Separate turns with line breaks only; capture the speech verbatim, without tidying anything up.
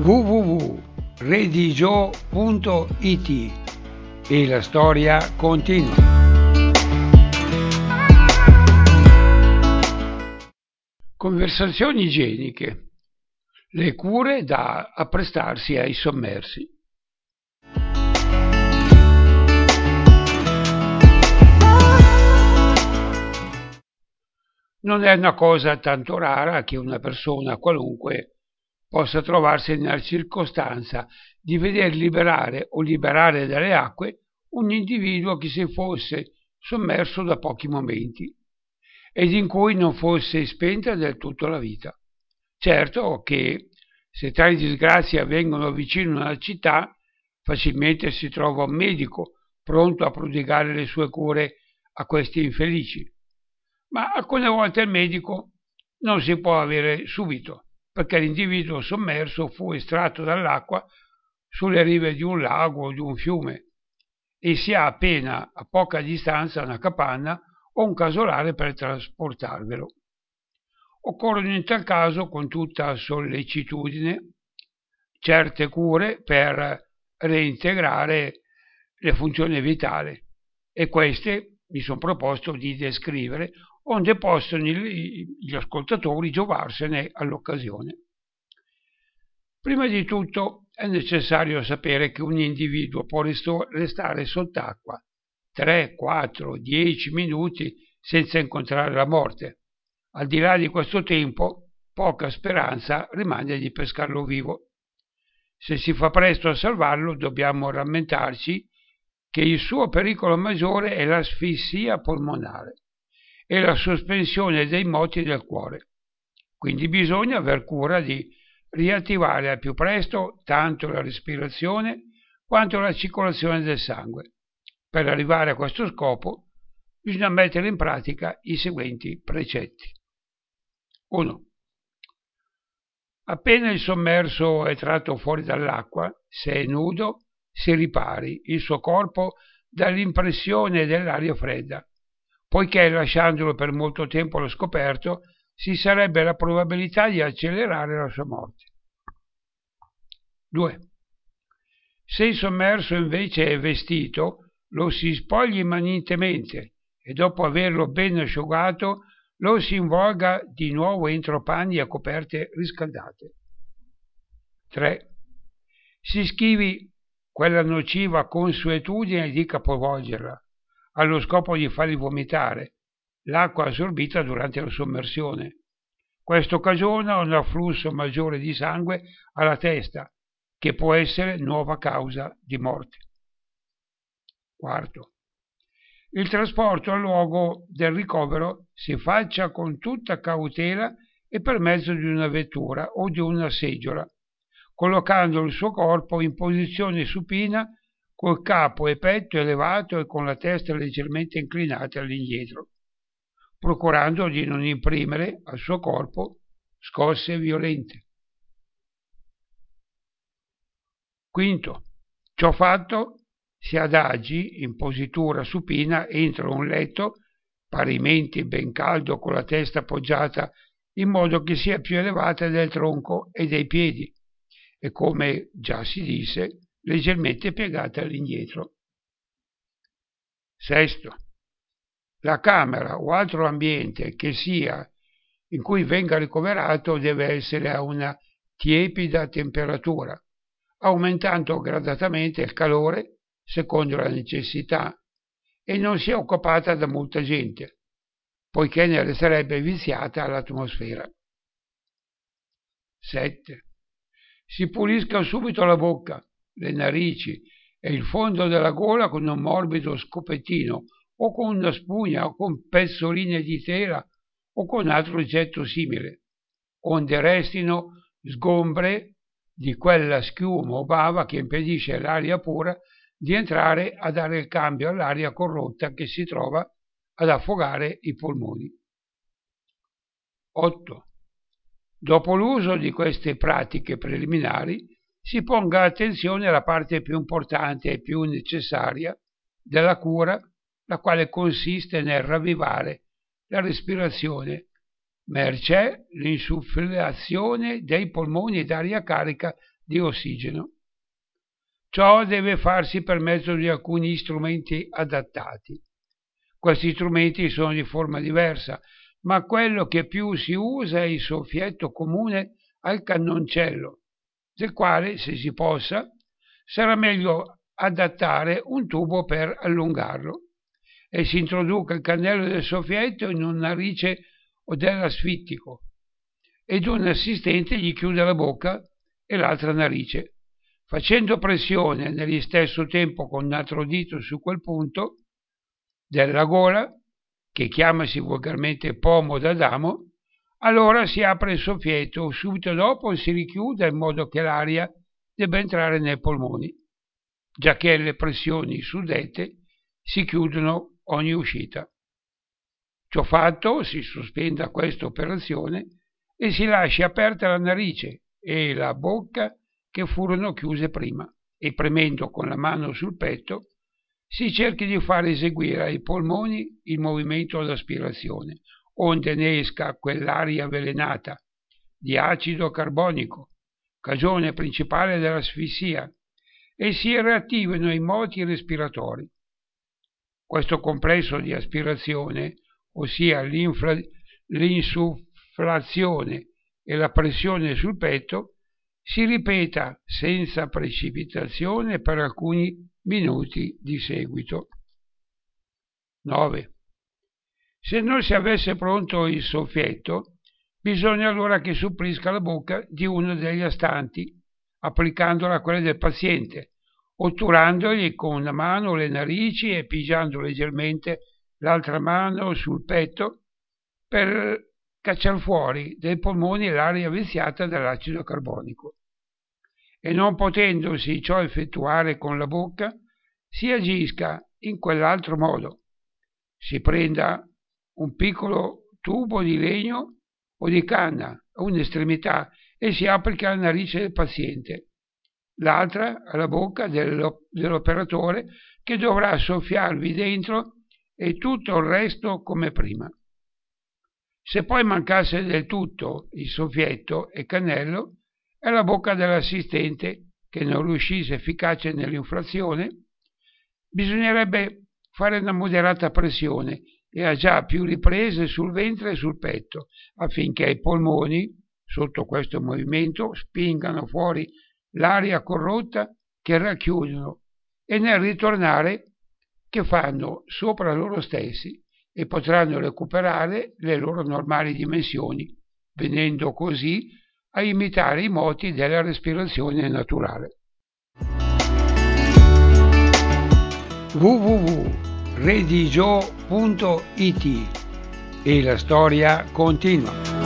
w w w punto redigio punto i t e la storia continua. Conversazioni igieniche. Le cure da apprestarsi ai sommersi. Non è una cosa tanto rara che una persona qualunque possa trovarsi nella circostanza di veder liberare o liberare dalle acque un individuo che si fosse sommerso da pochi momenti ed in cui non fosse spenta del tutto la vita. Certo che se tali disgrazie avvengono vicino a una città, facilmente si trova un medico pronto a prodigare le sue cure a questi infelici, ma alcune volte il medico non si può avere subito, perché l'individuo sommerso fu estratto dall'acqua sulle rive di un lago o di un fiume e si ha appena a poca distanza una capanna o un casolare per trasportarvelo. Occorrono in tal caso, con tutta sollecitudine, certe cure per reintegrare le funzioni vitali, e queste mi sono proposto di descrivere, onde possono gli, gli ascoltatori giovarsene all'occasione. Prima di tutto è necessario sapere che un individuo può resto, restare sott'acqua tre, quattro, dieci minuti senza incontrare la morte. Al di là di questo tempo, poca speranza rimane di pescarlo vivo. Se si fa presto a salvarlo, dobbiamo rammentarci che il suo pericolo maggiore è l'asfissia polmonare e la sospensione dei moti del cuore. Quindi bisogna aver cura di riattivare al più presto tanto la respirazione quanto la circolazione del sangue. Per arrivare a questo scopo bisogna mettere in pratica i seguenti precetti. uno. Appena il sommerso è tratto fuori dall'acqua, se è nudo, si ripari il suo corpo dall'impressione dell'aria fredda, poiché lasciandolo per molto tempo allo scoperto ci sarebbe la probabilità di accelerare la sua morte. due. Se il sommerso invece è vestito, lo si spogli manientemente e dopo averlo ben asciugato lo si involga di nuovo entro panni a coperte riscaldate. tre. Si schivi quella nociva consuetudine di capovolgerla, allo scopo di fargli vomitare l'acqua assorbita durante la sommersione. Questo cagiona un afflusso maggiore di sangue alla testa, che può essere nuova causa di morte. Quarto. Il trasporto al luogo del ricovero si faccia con tutta cautela e per mezzo di una vettura o di una seggiola, collocando il suo corpo in posizione supina col capo e petto elevato e con la testa leggermente inclinata all'indietro, procurando di non imprimere al suo corpo scosse violente. Quinto. Ciò fatto, si adagi in positura supina entro un letto parimenti ben caldo con la testa appoggiata in modo che sia più elevata del tronco e dei piedi e, come già si disse, leggermente piegata all'indietro. Sesto. La camera o altro ambiente che sia in cui venga ricoverato deve essere a una tiepida temperatura, aumentando gradatamente il calore secondo la necessità, e non sia occupata da molta gente, poiché ne resterebbe viziata l'atmosfera. sette. Si pulisca subito la bocca, le narici e il fondo della gola con un morbido scopettino o con una spugna o con pezzoline di tela o con altro oggetto simile, onde restino sgombre di quella schiuma o bava che impedisce all'aria pura di entrare a dare il cambio all'aria corrotta che si trova ad affogare i polmoni. otto. Dopo l'uso di queste pratiche preliminari si ponga attenzione alla parte più importante e più necessaria della cura, la quale consiste nel ravvivare la respirazione, mercé l'insufflazione dei polmoni d'aria carica di ossigeno. Ciò deve farsi per mezzo di alcuni strumenti adattati. Questi strumenti sono di forma diversa, ma quello che più si usa è il soffietto comune al cannoncello, del quale, se si possa, sarà meglio adattare un tubo per allungarlo e si introduca il cannello del soffietto in una narice o dell'asfittico ed un assistente gli chiude la bocca e l'altra narice, facendo pressione nello stesso tempo con un altro dito su quel punto della gola, che chiamasi volgarmente pomo d'Adamo. Allora si apre il soffietto, subito dopo si richiude in modo che l'aria debba entrare nei polmoni, giacché le pressioni suddette si chiudono ogni uscita. Ciò fatto, si sospenda questa operazione e si lascia aperta la narice e la bocca che furono chiuse prima, e premendo con la mano sul petto si cerchi di far eseguire ai polmoni il movimento d'aspirazione, onde ne esca quell'aria avvelenata di acido carbonico, cagione principale dell'asfissia, e si riattivino i moti respiratori. Questo complesso di aspirazione, ossia l'insufflazione e la pressione sul petto, si ripeta senza precipitazione per alcuni minuti di seguito. nove. Se non si avesse pronto il soffietto, bisogna allora che supplisca la bocca di uno degli astanti, applicandola a quella del paziente, otturandogli con una mano le narici e pigiando leggermente l'altra mano sul petto per cacciar fuori dai polmoni l'aria viziata dall'acido carbonico. E non potendosi ciò effettuare con la bocca, si agisca in quell'altro modo. Si prenda un piccolo tubo di legno o di canna a un'estremità e si applica alla narice del paziente, l'altra alla bocca dell'operatore, che dovrà soffiarvi dentro, e tutto il resto come prima. Se poi mancasse del tutto il soffietto e cannello, è la bocca dell'assistente che non riuscisse efficace nell'inflazione. Bisognerebbe fare una moderata pressione e a già più riprese sul ventre e sul petto, affinché i polmoni, sotto questo movimento, spingano fuori l'aria corrotta che racchiudono, e nel ritornare che fanno sopra loro stessi e potranno recuperare le loro normali dimensioni, venendo così a imitare i moti della respirazione naturale. w w w punto redigio punto it E la storia continua.